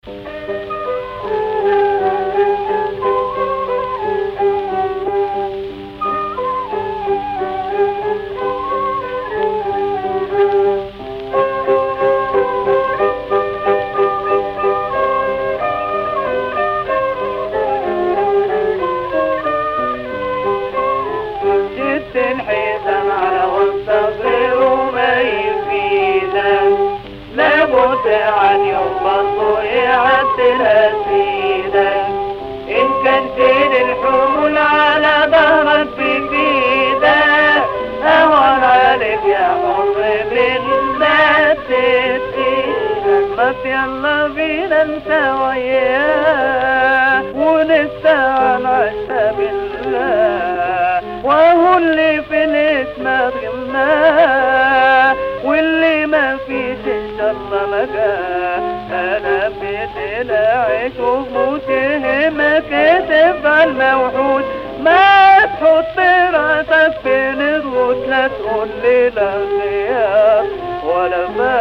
الحزام على والصغير وما يفيدك، لابد عن يوم برضو يعدلها سيدك. إن كان شيل الحمول على ظهرك بفيدك، أهون عليك يا حر بالله تسيدك. بس يلا بينا انت وياه ونستعان عشنا بالله، وهو اللي في الاسم غناه واللي ما فيش ان شاء الله ما جاه. انا بيت العيش وموت يهمك تفعل موحود، ما تحط راسك بين الروس، لا تقول لي لا خيار ولا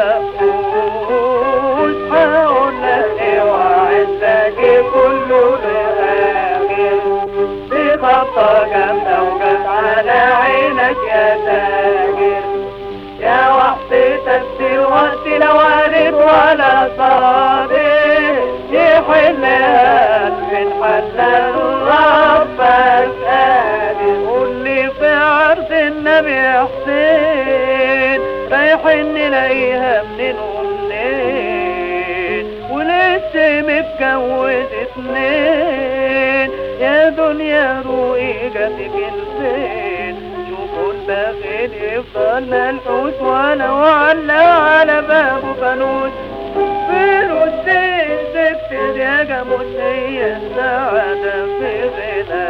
مأخوذ. حاول لك وعزك كله لآخر، بخطة جامدة وجت على عينك يا تاجر. يا وحدتك دلوقتي لا وارد ولا صادق، يحلها من حلال ربك قادر. قولي في عرض النبي حسين رايحين نلاقيها منين ومنين، ولسه متجوز 2. يا دنيا روقي جاتك الفين، شوفوا البخيل يفضل ملحوس ولو على على بابه فانوس. فلوس تكتب يا جاموس هي السعادة في غنى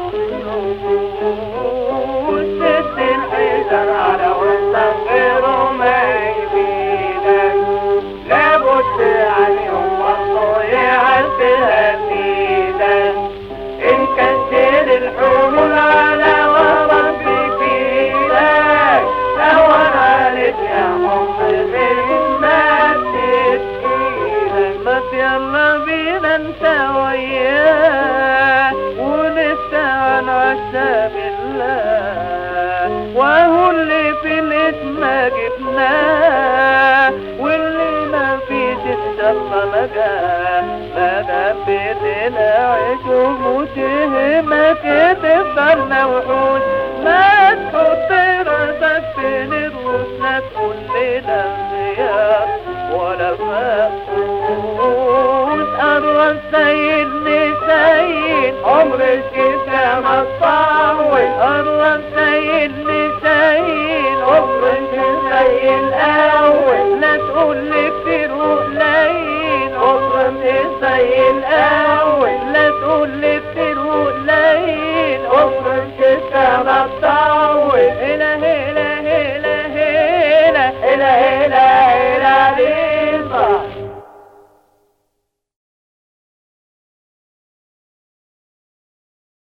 النفوس. ست الحجر على والصغير وما يفيدك، لابد عن يوم برضو يعدلها سيدك. إن كان شيل الحمول على ورق بفيدك، أهون عليك يا حب بالما تسكيلك. بس يلا بينا انت وياه ونستعان عشا بالله، وهو اللي في الاسم جبناه واللي ما فيش ان شاء الله ما جاه. ما دام بيت العيش وموت يهمك تفضل موحود، ما تحط راسك بين الروس، لا تقول لي لا خيار ولا مأخوذ. قرب سيدني سيد عمر الشتاء ما تطول، قرب سيدني سيد عمر الشتاء الأول. لا تقول لي كتير وقليل عمر الشتاء الأول.